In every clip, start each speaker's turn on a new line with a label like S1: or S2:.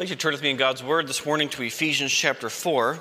S1: I'd like you to turn with me in God's Word this morning to Ephesians chapter 4.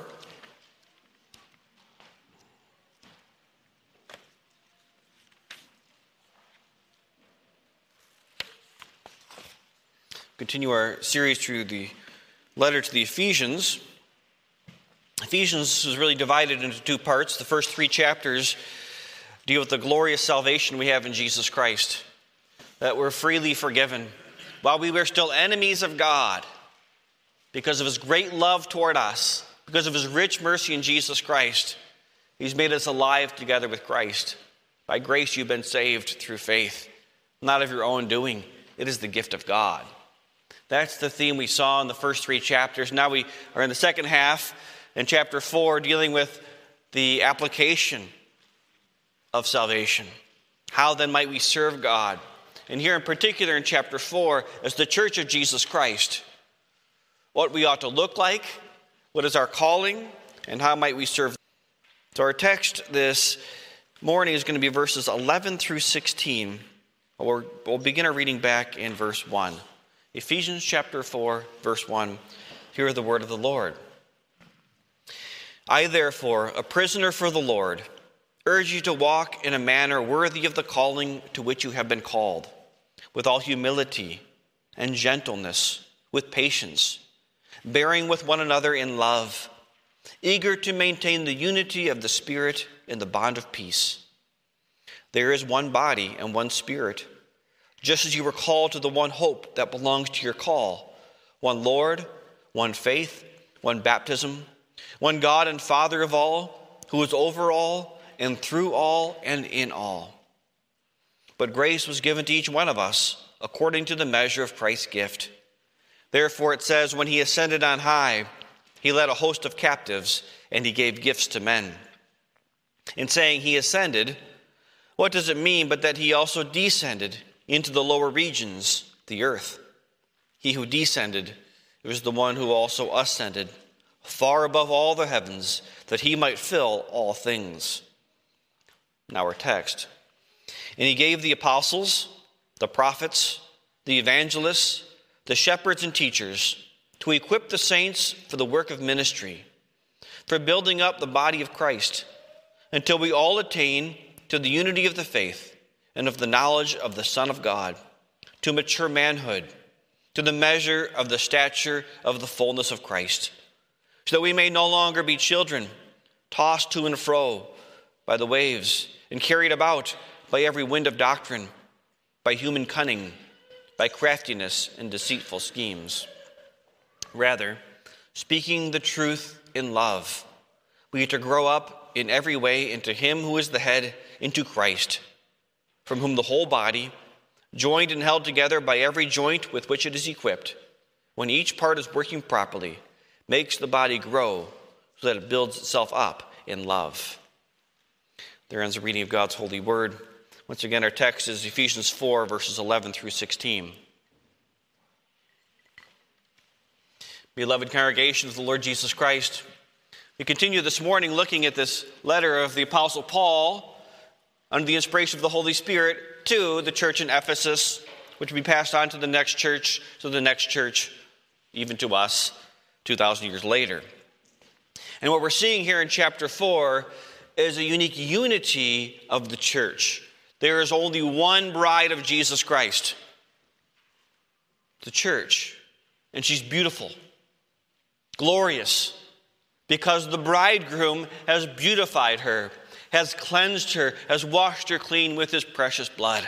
S1: Continue our series through the letter to the Ephesians. Ephesians is really divided into two parts. The first three chapters deal with the glorious salvation we have in Jesus Christ, that we're freely forgiven while we were still enemies of God. Because of his great love toward us, because of his rich mercy in Jesus Christ, he's made us alive together with Christ. By grace you've been saved through faith, not of your own doing. It is the gift of God. That's the theme we saw in the first three chapters. Now we are in the second half, in chapter 4, dealing with the application of salvation. How then might we serve God? And here in particular in chapter 4, as the church of Jesus Christ, what we ought to look like, what is our calling, and how might we serve. So our text this morning is going to be verses 11 through 16. We'll begin our reading back in verse 1. Ephesians chapter 4, verse 1. Hear the word of the Lord. I, therefore, a prisoner for the Lord, urge you to walk in a manner worthy of the calling to which you have been called, with all humility and gentleness, with patience, bearing with one another in love, eager to maintain the unity of the Spirit in the bond of peace. There is one body and one Spirit, just as you were called to the one hope that belongs to your call, one Lord, one faith, one baptism, one God and Father of all, who is over all and through all and in all. But grace was given to each one of us according to the measure of Christ's gift. Therefore it says, when he ascended on high, he led a host of captives, and he gave gifts to men. In saying he ascended, what does it mean but that he also descended into the lower regions, the earth? He who descended was the one who also ascended far above all the heavens, that he might fill all things. Now our text. And he gave the apostles, the prophets, the evangelists, the shepherds and teachers, to equip the saints for the work of ministry, for building up the body of Christ, until we all attain to the unity of the faith and of the knowledge of the Son of God, to mature manhood, to the measure of the stature of the fullness of Christ, so that we may no longer be children, tossed to and fro by the waves, and carried about by every wind of doctrine, by human cunning, by craftiness and deceitful schemes. Rather, speaking the truth in love, we are to grow up in every way into him who is the head, into Christ, from whom the whole body, joined and held together by every joint with which it is equipped, when each part is working properly, makes the body grow so that it builds itself up in love. There ends the reading of God's holy word. Once again, our text is Ephesians 4, verses 11 through 16. Beloved congregation of the Lord Jesus Christ, we continue this morning looking at this letter of the Apostle Paul under the inspiration of the Holy Spirit to the church in Ephesus, which will be passed on to the next church, so the next church, even to us, 2,000 years later. And what we're seeing here in chapter 4 is a unique unity of the church. There is only one bride of Jesus Christ, the church. And she's beautiful, glorious, because the bridegroom has beautified her, has cleansed her, has washed her clean with his precious blood.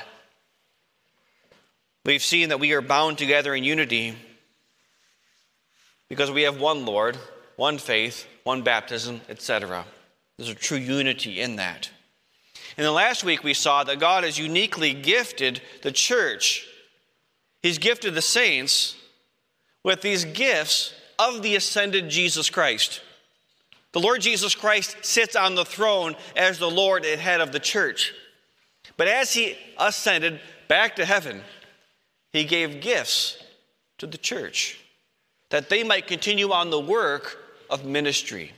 S1: We've seen that we are bound together in unity because we have one Lord, one faith, one baptism, etc. There's a true unity in that. And then last week we saw that God has uniquely gifted the church. He's gifted the saints with these gifts of the ascended Jesus Christ. The Lord Jesus Christ sits on the throne as the Lord and head of the church. But as he ascended back to heaven, he gave gifts to the church that they might continue on the work of ministry.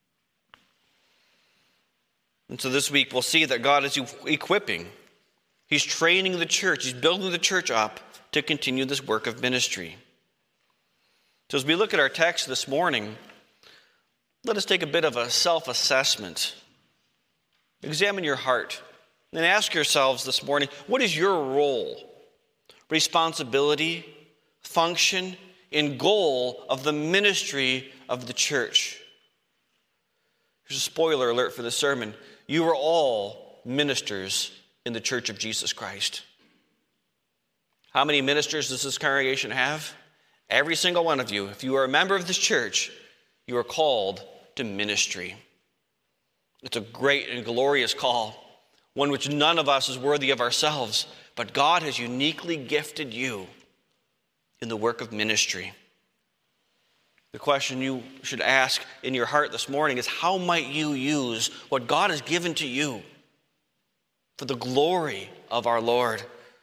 S1: And so this week we'll see that God is equipping. He's training the church. He's building the church up to continue this work of ministry. So as we look at our text this morning, let us take a bit of a self-assessment. Examine your heart and ask yourselves this morning, what is your role, responsibility, function, and goal of the ministry of the church? Here's a spoiler alert for this sermon. You are all ministers in the Church of Jesus Christ. How many ministers does this congregation have? Every single one of you. If you are a member of this church, you are called to ministry. It's a great and glorious call, one which none of us is worthy of ourselves, but God has uniquely gifted you in the work of ministry. The question you should ask in your heart this morning is, how might you use what God has given to you for the glory of our Lord?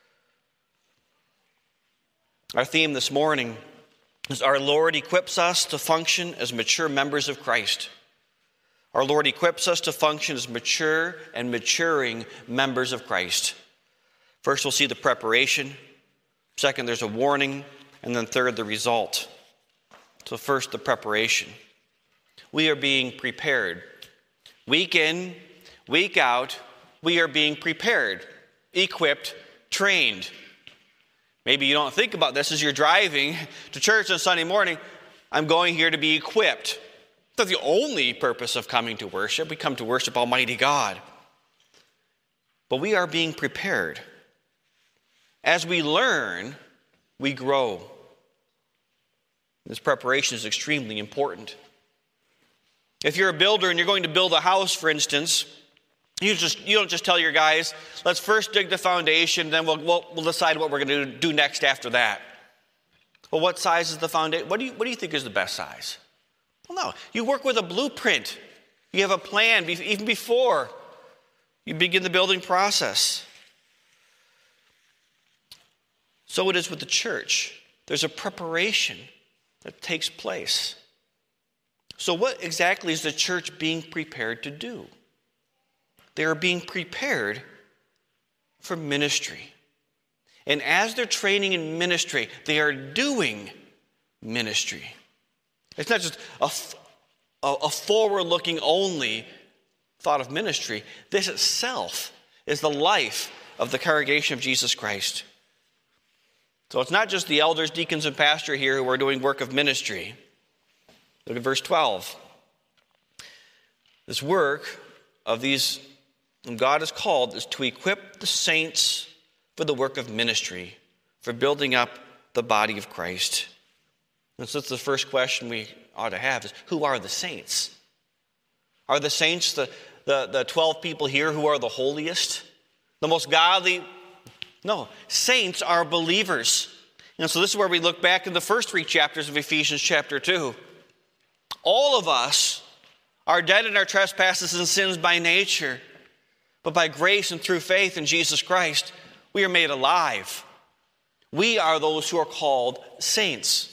S1: Our theme this morning is our Lord equips us to function as mature members of Christ. Our Lord equips us to function as mature and maturing members of Christ. First, we'll see the preparation. Second, there's a warning. And then third, the result. So first, the preparation. We are being prepared. Week in, week out, we are being prepared, equipped, trained. Maybe you don't think about this as you're driving to church on Sunday morning. I'm going here to be equipped. That's the only purpose of coming to worship. We come to worship Almighty God. But we are being prepared. As we learn, we grow. This preparation is extremely important. If you're a builder and you're going to build a house, for instance, you don't just tell your guys, let's first dig the foundation, then we'll decide what we're going to do next after that. Well, what size is the foundation? What do you think is the best size? Well, no. You work with a blueprint. You have a plan even before you begin the building process. So it is with the church. There's a preparation that takes place. So what exactly is the church being prepared to do? They are being prepared for ministry. And as they're training in ministry, they are doing ministry. It's not just a forward-looking only thought of ministry. This itself is the life of the congregation of Jesus Christ. So it's not just the elders, deacons, and pastor here who are doing work of ministry. Look at verse 12. This work of these whom God has called is to equip the saints for the work of ministry, for building up the body of Christ. And so that's the first question we ought to have is, who are the saints? Are the saints the 12 people here who are the holiest? The most godly? No, saints are believers. And so this is where we look back in the first 3 chapters of Ephesians chapter 2. All of us are dead in our trespasses and sins by nature, but by grace and through faith in Jesus Christ, we are made alive. We are those who are called saints.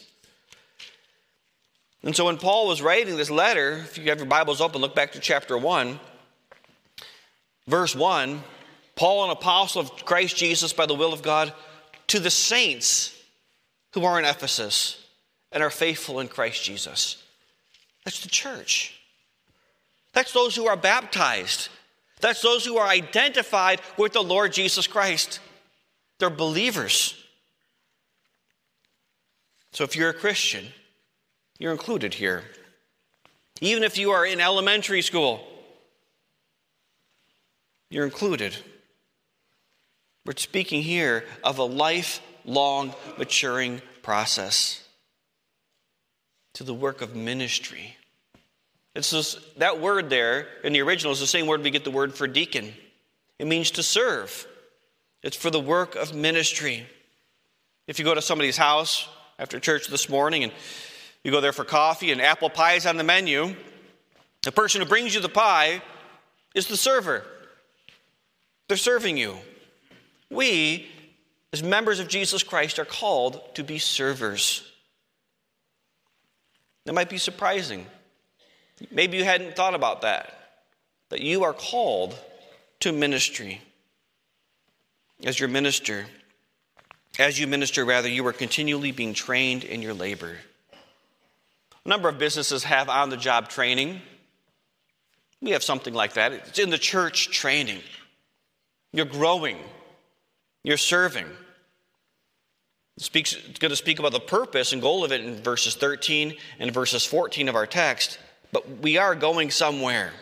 S1: And so when Paul was writing this letter, if you have your Bibles open, look back to chapter 1, verse 1, Paul, an apostle of Christ Jesus by the will of God, to the saints who are in Ephesus and are faithful in Christ Jesus. That's the church. That's those who are baptized. That's those who are identified with the Lord Jesus Christ. They're believers. So if you're a Christian, you're included here. Even if you are in elementary school, you're included. We're speaking here of a lifelong maturing process to the work of ministry. It's just, that word there in the original is the same word we get the word for deacon. It means to serve. It's for the work of ministry. If you go to somebody's house after church this morning and you go there for coffee and apple pie is on the menu, the person who brings you the pie is the server. They're serving you. We, as members of Jesus Christ, are called to be servers. That might be surprising. Maybe you hadn't thought about that you are called to ministry. As you minister, you are continually being trained in your labor. A number of businesses have on-the-job training. We have something like that. It's in the church training. You're growing. You're serving. It's going to speak about the purpose and goal of it in verses 13 and verses 14 of our text. But we are going somewhere.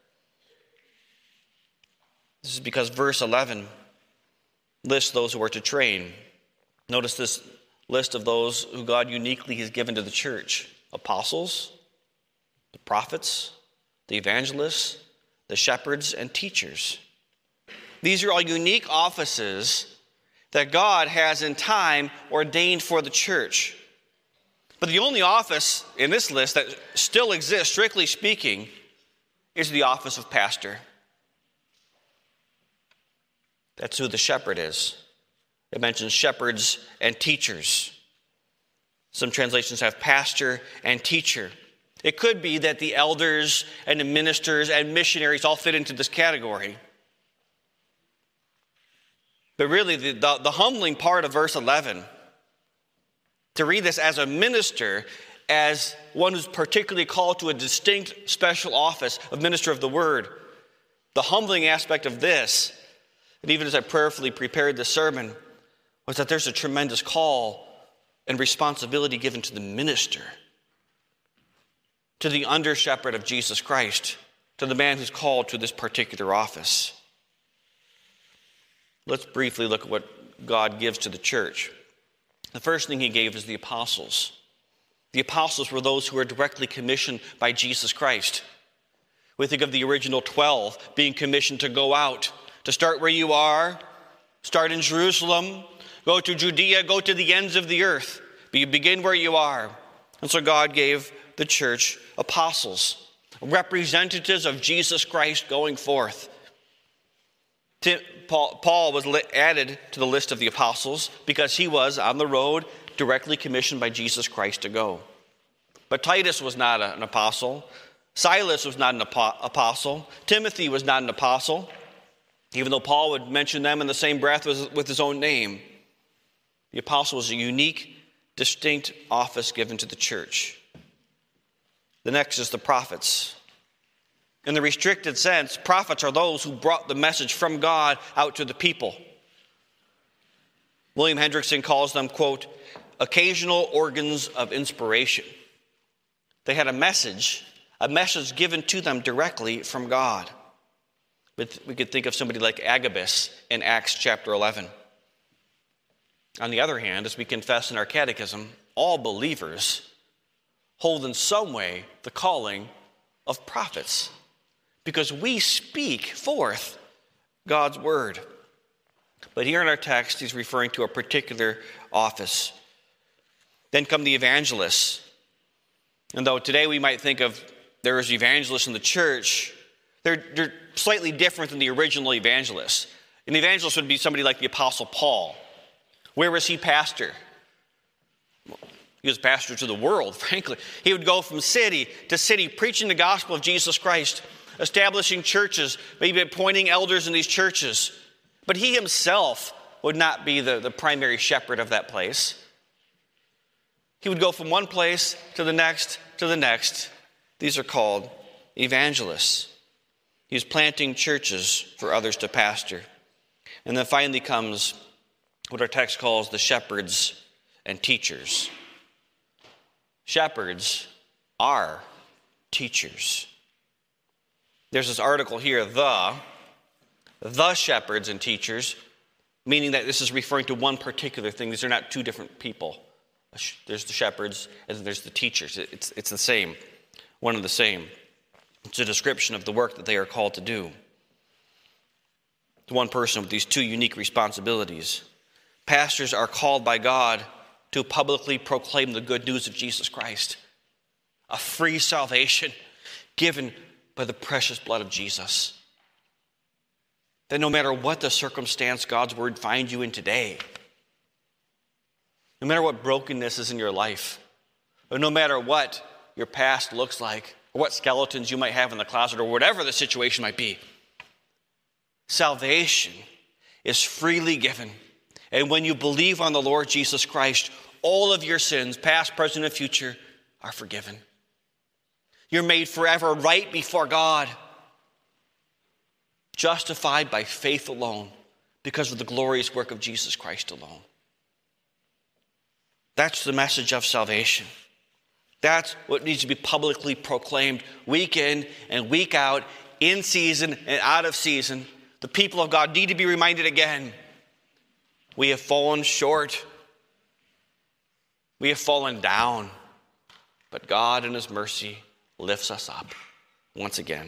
S1: This is because verse 11 lists those who are to train. Notice this list of those who God uniquely has given to the church. Apostles, the prophets, the evangelists, the shepherds, and teachers. These are all unique offices that God has in time ordained for the church. But the only office in this list that still exists, strictly speaking, is the office of pastor. That's who the shepherd is. It mentions shepherds and teachers. Some translations have pastor and teacher. It could be that the elders and the ministers and missionaries all fit into this category. But really, the humbling part of verse 11, to read this as a minister, as one who's particularly called to a distinct special office of minister of the word, the humbling aspect of this, and even as I prayerfully prepared this sermon, was that there's a tremendous call and responsibility given to the minister, to the under-shepherd of Jesus Christ, to the man who's called to this particular office. Let's briefly look at what God gives to the church. The first thing he gave is the apostles. The apostles were those who were directly commissioned by Jesus Christ. We think of the original 12 being commissioned to go out, to start where you are, start in Jerusalem, go to Judea, go to the ends of the earth. But you begin where you are. And so God gave the church apostles, representatives of Jesus Christ going forth. Paul was added to the list of the apostles because he was on the road directly commissioned by Jesus Christ to go. But Titus was not an apostle. Silas was not an apostle. Timothy was not an apostle, even though Paul would mention them in the same breath with his own name. The apostle was a unique, distinct office given to the church. The next is the prophets. In the restricted sense, prophets are those who brought the message from God out to the people. William Hendrickson calls them, quote, occasional organs of inspiration. They had a message given to them directly from God. But we could think of somebody like Agabus in Acts chapter 11. On the other hand, as we confess in our catechism, all believers hold in some way the calling of prophets, because we speak forth God's word. But here in our text, he's referring to a particular office. Then come the evangelists. And though today we might think of there is evangelists in the church, they're slightly different than the original evangelists. An evangelist would be somebody like the Apostle Paul. Where was he pastor? He was pastor to the world, frankly. He would go from city to city preaching the gospel of Jesus Christ, establishing churches, maybe appointing elders in these churches. But he himself would not be the primary shepherd of that place. He would go from one place to the next to the next. These are called evangelists. He was planting churches for others to pastor. And then finally comes what our text calls the shepherds and teachers. Shepherds are teachers. There's this article here, the shepherds and teachers, meaning that this is referring to one particular thing. These are not two different people. There's the shepherds and there's the teachers. It's the same, one and the same. It's a description of the work that they are called to do. It's one person with these two unique responsibilities. Pastors are called by God to publicly proclaim the good news of Jesus Christ, a free salvation given by the precious blood of Jesus. That no matter what the circumstance God's word finds you in today, no matter what brokenness is in your life, or no matter what your past looks like, or what skeletons you might have in the closet, or whatever the situation might be, salvation is freely given. And when you believe on the Lord Jesus Christ, all of your sins, past, present, and future, are forgiven. You're made forever right before God, justified by faith alone because of the glorious work of Jesus Christ alone. That's the message of salvation. That's what needs to be publicly proclaimed week in and week out, in season and out of season. The people of God need to be reminded again. We have fallen short. We have fallen down. But God in His mercy lifts us up once again.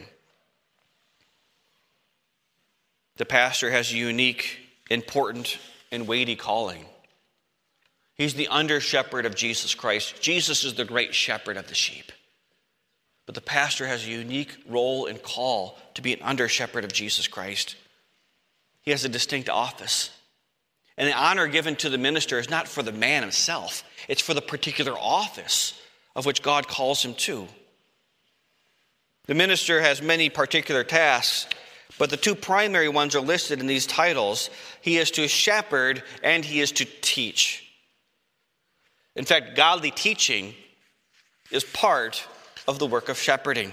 S1: The pastor has a unique, important, and weighty calling. He's the under-shepherd of Jesus Christ. Jesus is the great shepherd of the sheep. But the pastor has a unique role and call to be an under-shepherd of Jesus Christ. He has a distinct office. And the honor given to the minister is not for the man himself. It's for the particular office of which God calls him to. The minister has many particular tasks, but the two primary ones are listed in these titles. He is to shepherd and he is to teach. In fact, godly teaching is part of the work of shepherding.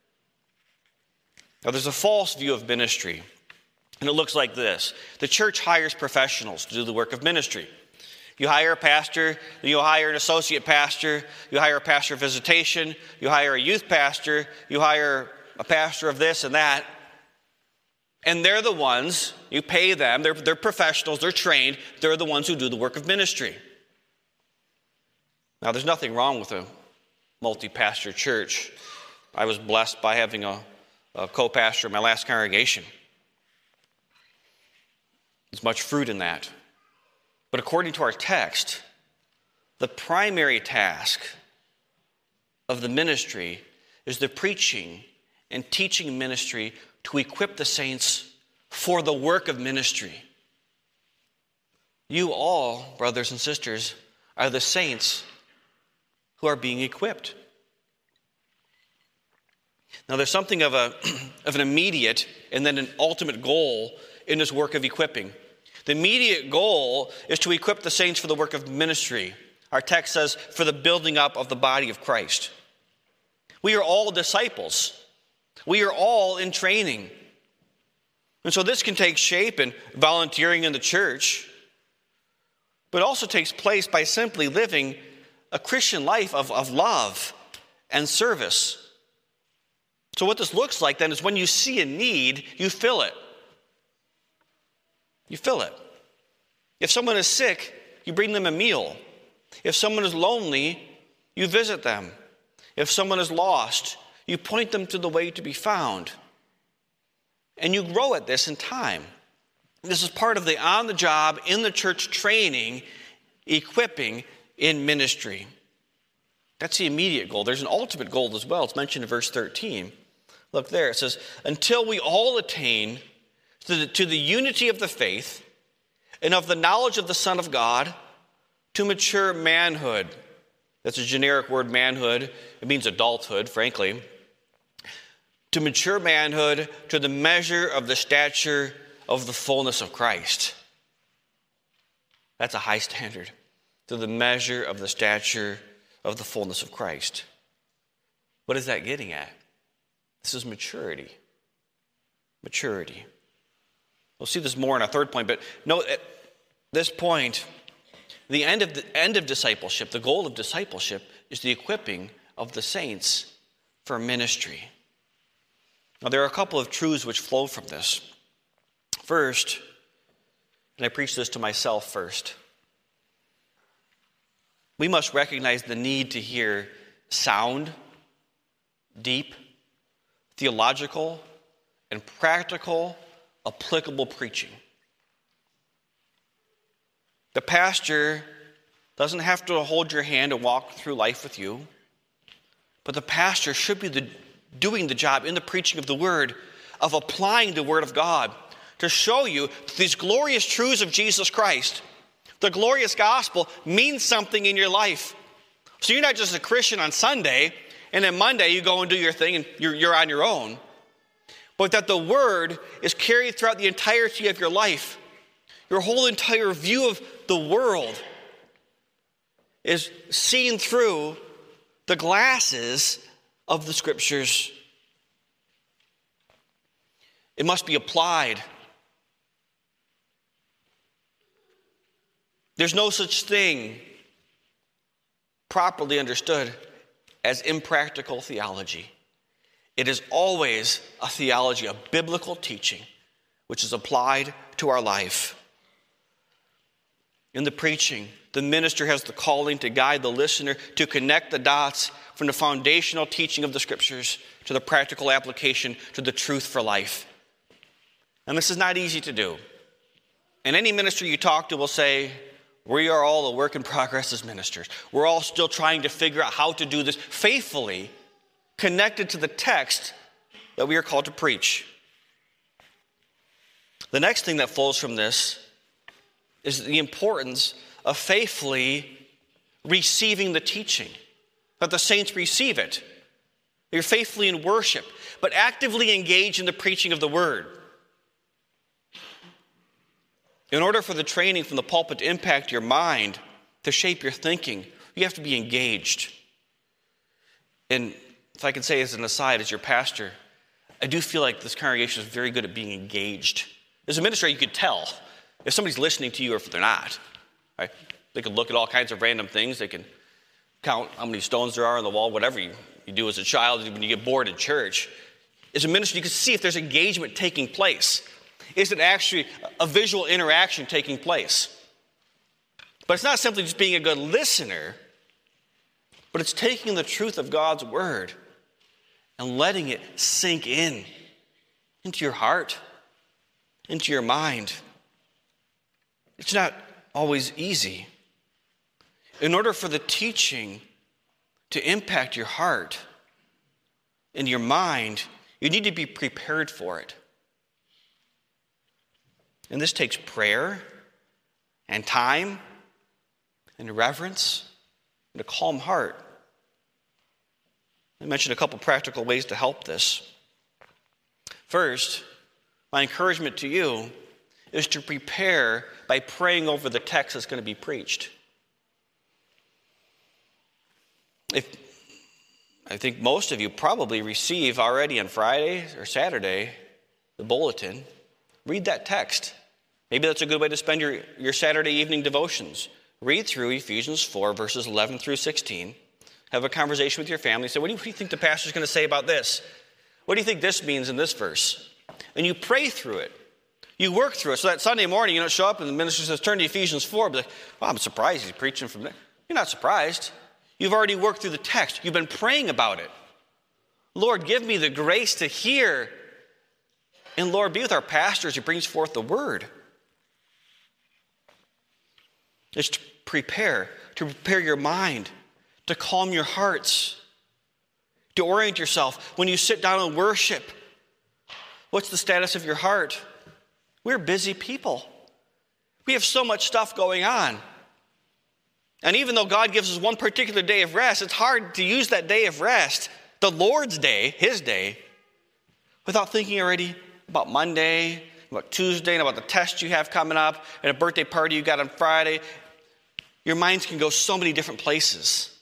S1: Now, there's a false view of ministry, and it looks like this. The church hires professionals to do the work of ministry. You hire a pastor, you hire an associate pastor, you hire a pastor of visitation, you hire a youth pastor, you hire a pastor of this and that. And they're the ones, you pay them, they're professionals, they're trained, they're the ones who do the work of ministry. Now, there's nothing wrong with a multi-pastor church. I was blessed by having a co-pastor in my last congregation. There's much fruit in that. But according to our text, the primary task of the ministry is the preaching and teaching ministry to equip the saints for the work of ministry. You all, brothers and sisters, are the saints who are being equipped. Now, there's something of an immediate and then an ultimate goal in this work of equipping. The immediate goal is to equip the saints for the work of ministry. Our text says, for the building up of the body of Christ. We are all disciples. We are all in training. And so this can take shape in volunteering in the church, but it also takes place by simply living a Christian life of love and service. So what this looks like then is when you see a need, you fill it. You fill it. If someone is sick, you bring them a meal. If someone is lonely, you visit them. If someone is lost, you point them to the way to be found. And you grow at this in time. This is part of the on-the-job, in the church training, equipping in ministry. That's the immediate goal. There's an ultimate goal as well. It's mentioned in verse 13. Look there. It says, until we all attain to the unity of the faith and of the knowledge of the Son of God, to mature manhood. That's a generic word, manhood. It means adulthood, frankly. To mature manhood, to the measure of the stature of the fullness of Christ. That's a high standard. To the measure of the stature of the fullness of Christ. What is that getting at? This is maturity. Maturity. We'll see this more in our third point, but note at this point, the end of discipleship, the goal of discipleship, is the equipping of the saints for ministry. Now, there are a couple of truths which flow from this. First, and I preach this to myself first, we must recognize the need to hear sound, deep, theological, and practical, applicable preaching. The pastor doesn't have to hold your hand and walk through life with you, but the pastor should be doing the job in the preaching of the word, of applying the word of God to show you these glorious truths of Jesus Christ. The glorious gospel means something in your life. So you're not just a Christian on Sunday, and then Monday you go and do your thing and you're on your own. But that the word is carried throughout the entirety of your life. Your whole entire view of the world is seen through the glasses of the Scriptures. It must be applied. There's no such thing, properly understood, as impractical theology. It is always a theology, a biblical teaching, which is applied to our life. In the preaching, the minister has the calling to guide the listener to connect the dots from the foundational teaching of the Scriptures to the practical application to the truth for life. And this is not easy to do. And any minister you talk to will say, we are all a work in progress as ministers. We're all still trying to figure out how to do this faithfully, connected to the text that we are called to preach. The next thing that flows from this is the importance of faithfully receiving the teaching, that the saints receive it. You're faithfully in worship, but actively engage in the preaching of the word. In order for the training from the pulpit to impact your mind, to shape your thinking, you have to be engaged. And if I can say as an aside, as your pastor, I do feel like this congregation is very good at being engaged. As a minister, you could tell if somebody's listening to you or if they're not. Right? They can look at all kinds of random things. They can count how many stones there are on the wall, whatever you do as a child when you get bored in church. As a minister, you can see if there's engagement taking place. Is it actually a visual interaction taking place? But it's not simply just being a good listener, but it's taking the truth of God's word and letting it sink in into your heart, into your mind. It's not always easy. In order for the teaching to impact your heart and your mind, you need to be prepared for it. And this takes prayer and time and reverence and a calm heart. I mentioned a couple practical ways to help this. First, my encouragement to you is to prepare by praying over the text that's going to be preached. I think most of you probably receive already on Friday or Saturday the bulletin. Read that text. Maybe that's a good way to spend your Saturday evening devotions. Read through Ephesians 4, verses 11 through 16. Have a conversation with your family. Say, what do you think the pastor's going to say about this? What do you think this means in this verse? And you pray through it. You work through it. So that Sunday morning, you don't show up and the minister says, turn to Ephesians 4. Be like, well, I'm surprised he's preaching from there. You're not surprised. You've already worked through the text. You've been praying about it. Lord, give me the grace to hear. And Lord, be with our pastor as he brings forth the word. It's to prepare your mind, to calm your hearts, to orient yourself. When you sit down and worship, what's the status of your heart? We're busy people. We have so much stuff going on. And even though God gives us one particular day of rest, it's hard to use that day of rest, the Lord's day, his day, without thinking already about Monday, about Tuesday, and about the test you have coming up, and a birthday party you got on Friday. Your minds can go so many different places.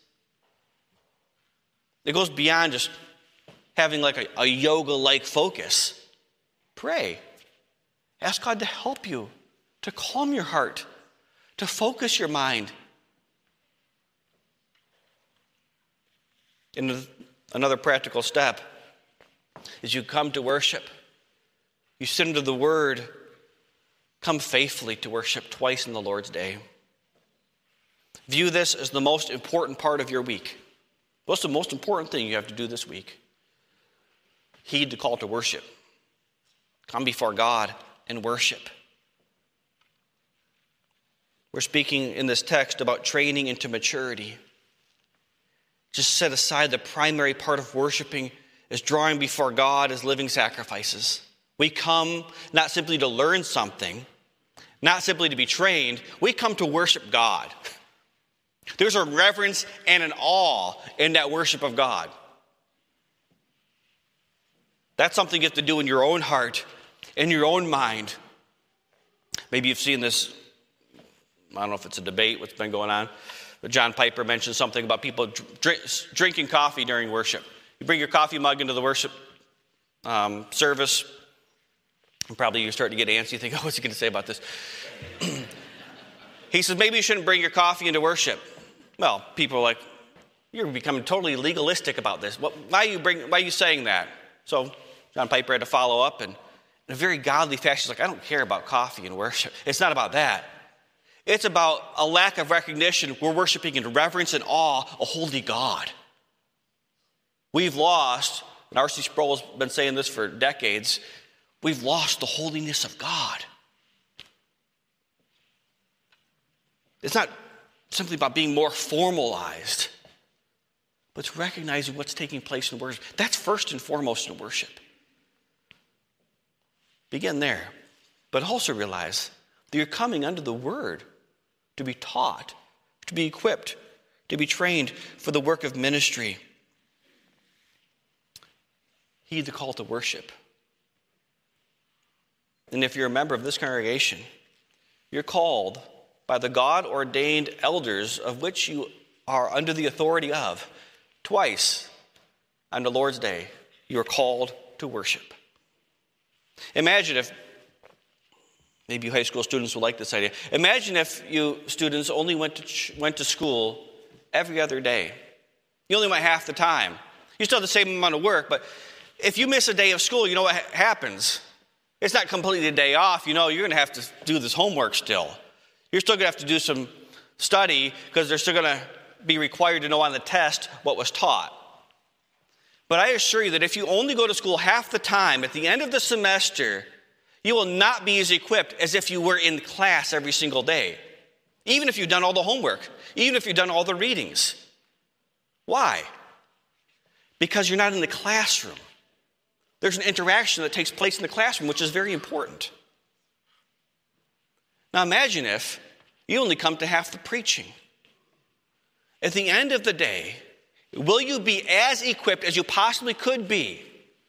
S1: It goes beyond just having like a yoga-like focus. Pray. Ask God to help you, to calm your heart, to focus your mind. And another practical step is you come to worship. You sit into the Word. Come faithfully to worship twice in the Lord's day. View this as the most important part of your week. What's the most important thing you have to do this week? Heed the call to worship. Come before God and worship. We're speaking in this text about training into maturity. Just set aside the primary part of worshiping as drawing before God as living sacrifices. We come not simply to learn something, not simply to be trained. We come to worship God. There's a reverence and an awe in that worship of God. That's something you have to do in your own heart, in your own mind. Maybe you've seen this, I don't know if it's a debate, what's been going on, but John Piper mentioned something about people drinking coffee during worship. You bring your coffee mug into the worship service, and probably you're starting to get antsy. You think, oh, what's he going to say about this? He says, maybe you shouldn't bring your coffee into worship. Well, people are like, you're becoming totally legalistic about this. Why are you saying that? So John Piper had to follow up, and in a very godly fashion, he's like, I don't care about coffee in worship. It's not about that. It's about a lack of recognition. We're worshiping in reverence and awe a holy God. We've lost, and R.C. Sproul has been saying this for decades, we've lost the holiness of God. It's not simply about being more formalized, but it's recognizing what's taking place in worship. That's first and foremost in worship. Begin there. But also realize that you're coming under the word to be taught, to be equipped, to be trained for the work of ministry. Heed the call to worship. And if you're a member of this congregation, you're called by the God-ordained elders of which you are under the authority of. Twice on the Lord's Day, you are called to worship. Imagine if, maybe you high school students will like this idea. Imagine if you students only went to school every other day. You only went half the time. You still have the same amount of work, but if you miss a day of school, you know what happens? It's not completely a day off. You know, you're going to have to do this homework still. You're still going to have to do some study because they're still going to be required to know on the test what was taught. But I assure you that if you only go to school half the time, at the end of the semester, you will not be as equipped as if you were in class every single day. Even if you've done all the homework, even if you've done all the readings. Why? Because you're not in the classroom. There's an interaction that takes place in the classroom, which is very important. Now imagine if you only come to half the preaching. At the end of the day, will you be as equipped as you possibly could be?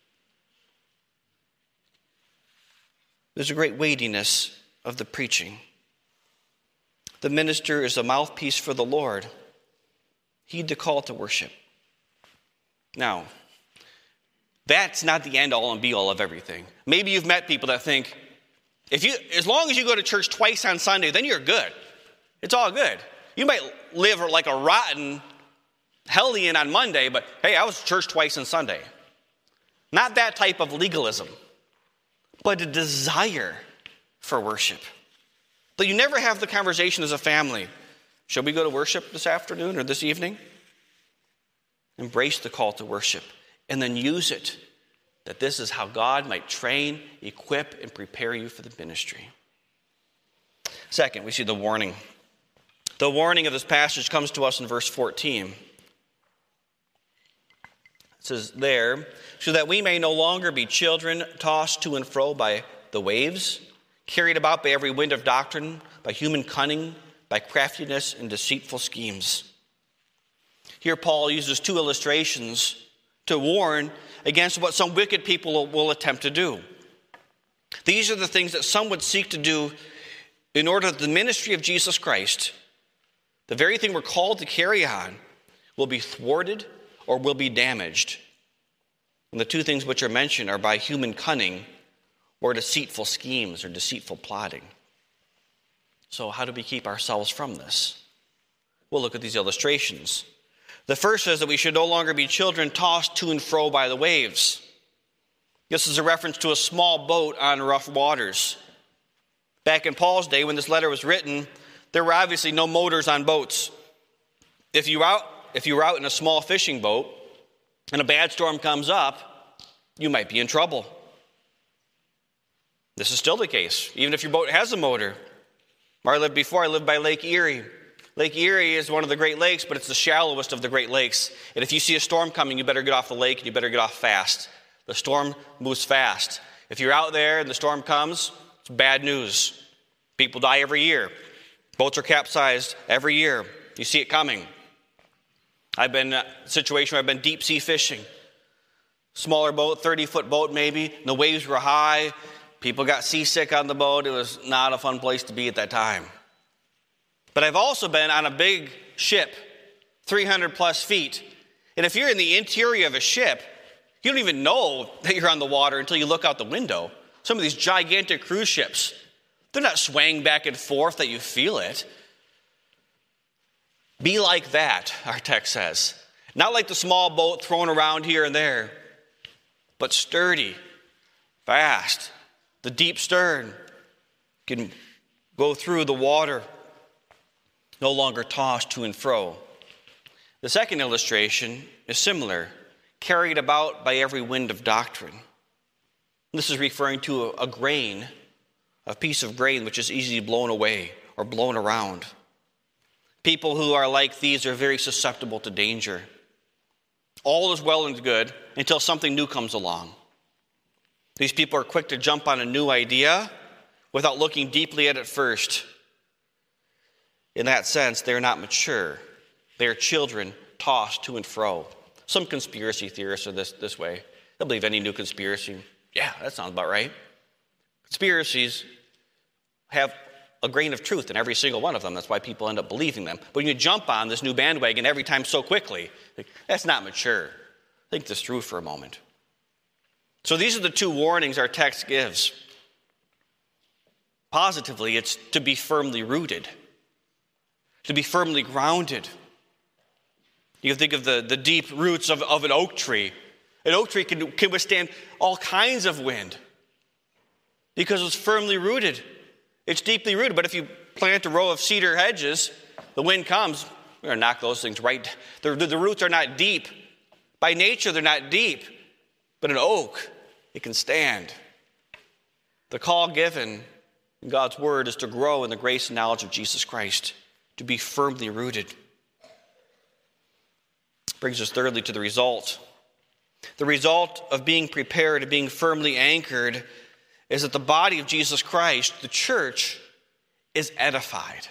S1: There's a great weightiness of the preaching. The minister is a mouthpiece for the Lord. Heed the call to worship. Now, that's not the end all and be all of everything. Maybe you've met people that think, as long as you go to church twice on Sunday, then you're good. It's all good. You might live like a rotten hellion on Monday, but hey, I was at church twice on Sunday. Not that type of legalism, but a desire for worship. But you never have the conversation as a family. Shall we go to worship this afternoon or this evening? Embrace the call to worship and then use it, that this is how God might train, equip, and prepare you for the ministry. Second, we see the warning. The warning of this passage comes to us in verse 14. It says there, so that we may no longer be children tossed to and fro by the waves, carried about by every wind of doctrine, by human cunning, by craftiness and deceitful schemes. Here Paul uses two illustrations to warn against what some wicked people will attempt to do. These are the things that some would seek to do in order that the ministry of Jesus Christ, the very thing we're called to carry on, will be thwarted or will be damaged. And the two things which are mentioned are by human cunning or deceitful schemes or deceitful plotting. So how do we keep ourselves from this? We'll look at these illustrations. The first says that we should no longer be children tossed to and fro by the waves. This is a reference to a small boat on rough waters. Back in Paul's day, when this letter was written, there were obviously no motors on boats. If you were out in a small fishing boat and a bad storm comes up, you might be in trouble. This is still the case, even if your boat has a motor. Where I lived by Lake Erie. Lake Erie is one of the Great Lakes, but it's the shallowest of the Great Lakes. And if you see a storm coming, you better get off the lake and you better get off fast. The storm moves fast. If you're out there and the storm comes, it's bad news. People die every year. Boats are capsized every year. You see it coming. I've been in a situation where I've been deep sea fishing. Smaller boat, 30-foot boat maybe. The waves were high. People got seasick on the boat. It was not a fun place to be at that time. But I've also been on a big ship, 300 plus feet, And if you're in the interior of a ship, you don't even know that you're on the water until you look out the window. Some of these gigantic cruise ships, they're not swaying back and forth that you feel it. Be like that, our text says. Not like the small boat thrown around here and there, but sturdy, fast. The deep stern can go through the water, no longer tossed to and fro. The second illustration is similar, carried about by every wind of doctrine. This is referring to a grain, a piece of grain which is easily blown away or blown around. People who are like these are very susceptible to danger. All is well and good until something new comes along. These people are quick to jump on a new idea without looking deeply at it first. In that sense, they're not mature. They are children tossed to and fro. Some conspiracy theorists are this way. They'll believe any new conspiracy. Yeah, that sounds about right. Conspiracies have a grain of truth in every single one of them. That's why people end up believing them. But when you jump on this new bandwagon every time so quickly, that's not mature. Think this through for a moment. So these are the two warnings our text gives. Positively, it's to be firmly rooted, to be firmly grounded. You can think of the deep roots of an oak tree. An oak tree can withstand all kinds of wind because it's firmly rooted. It's deeply rooted. But if you plant a row of cedar hedges, the wind comes, you're going to knock those things right. The roots are not deep. By nature, they're not deep. But an oak, it can stand. The call given in God's word is to grow in the grace and knowledge of Jesus Christ, to be firmly rooted. Brings us thirdly to the result. The result of being prepared and being firmly anchored is that the body of Jesus Christ, the church, is edified,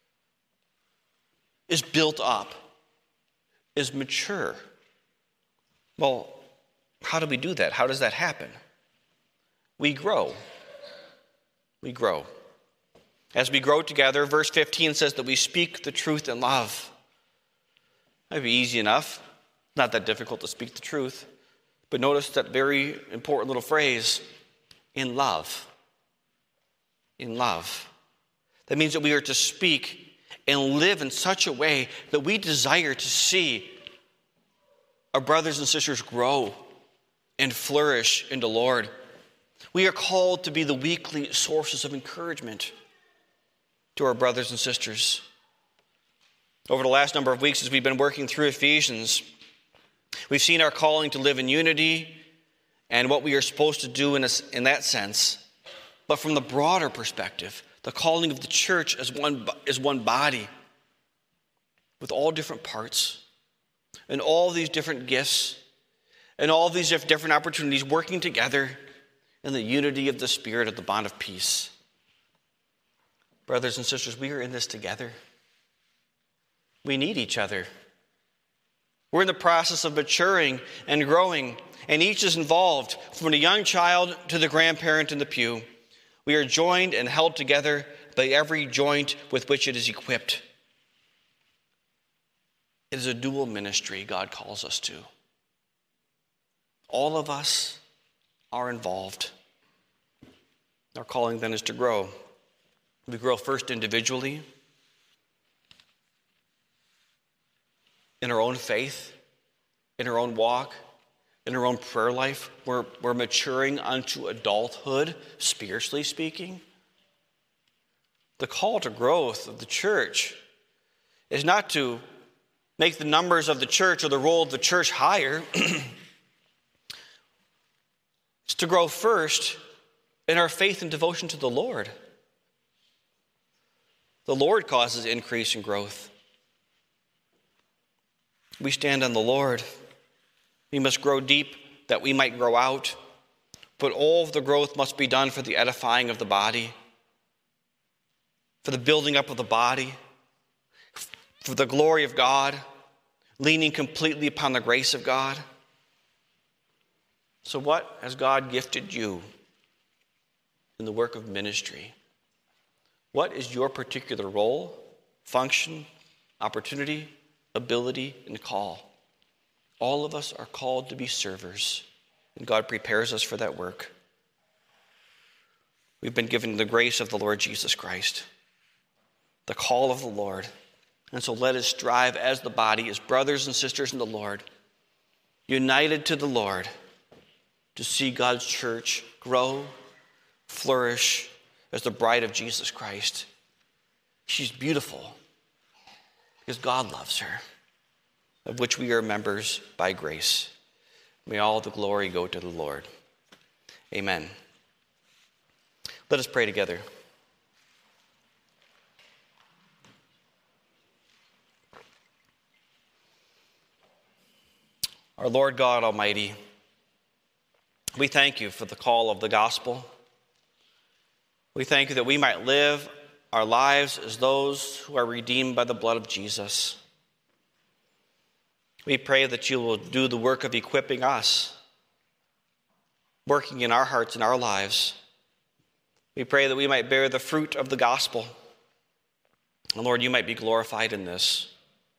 S1: is built up, is mature. Well, how do we do that? How does that happen? We grow. We grow. As we grow together, verse 15 says that we speak the truth in love. That'd be easy enough. Not that difficult to speak the truth. But notice that very important little phrase, in love. In love. That means that we are to speak and live in such a way that we desire to see our brothers and sisters grow and flourish in the Lord. We are called to be the weekly sources of encouragement to our brothers and sisters. Over the last number of weeks, as we've been working through Ephesians, we've seen our calling to live in unity and what we are supposed to do in that sense. But from the broader perspective, the calling of the church as one body with all different parts and all these different gifts and all these different opportunities working together in the unity of the Spirit of the bond of peace. Brothers and sisters, we are in this together. We need each other. We're in the process of maturing and growing, and each is involved, from the young child to the grandparent in the pew. We are joined and held together by every joint with which it is equipped. It is a dual ministry God calls us to. All of us are involved. Our calling then is to grow. We grow first individually, in our own faith, in our own walk, in our own prayer life. We're maturing unto adulthood, spiritually speaking. The call to growth of the church is not to make the numbers of the church or the role of the church higher. It's to grow first in our faith and devotion to the Lord. The Lord causes increase and growth. We stand on the Lord. We must grow deep that we might grow out. But all of the growth must be done for the edifying of the body, for the building up of the body, for the glory of God, leaning completely upon the grace of God. So what has God gifted you in the work of ministry? What is your particular role, function, opportunity, ability, and call? All of us are called to be servers, and God prepares us for that work. We've been given the grace of the Lord Jesus Christ, the call of the Lord. And so let us strive as the body, as brothers and sisters in the Lord, united to the Lord, to see God's church grow, flourish as the bride of Jesus Christ. She's beautiful because God loves her, of which we are members by grace. May all the glory go to the Lord. Amen. Let us pray together. Our Lord God Almighty, we thank you for the call of the gospel. We thank you that we might live our lives as those who are redeemed by the blood of Jesus. We pray that you will do the work of equipping us, working in our hearts and our lives. We pray that we might bear the fruit of the gospel. And Lord, you might be glorified in this.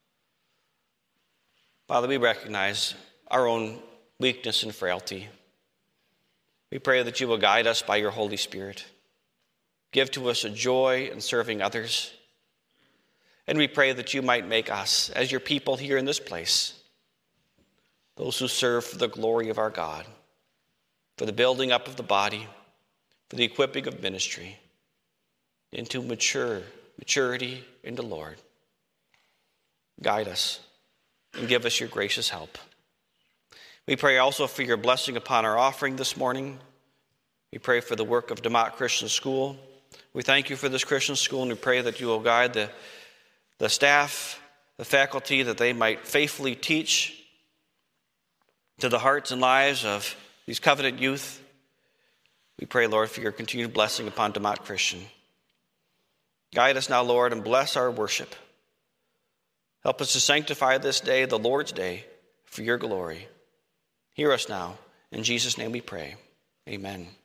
S1: Father, we recognize our own weakness and frailty. We pray that you will guide us by your Holy Spirit. Give to us a joy in serving others. And we pray that you might make us, as your people here in this place, those who serve for the glory of our God, for the building up of the body, for the equipping of ministry, into maturity in the Lord. Guide us and give us your gracious help. We pray also for your blessing upon our offering this morning. We pray for the work of DeMotte Christian School. We thank you for this Christian school, and we pray that you will guide the staff, the faculty, that they might faithfully teach to the hearts and lives of these covenant youth. We pray, Lord, for your continued blessing upon DeMotte Christian. Guide us now, Lord, and bless our worship. Help us to sanctify this day, the Lord's day, for your glory. Hear us now. In Jesus' name we pray. Amen.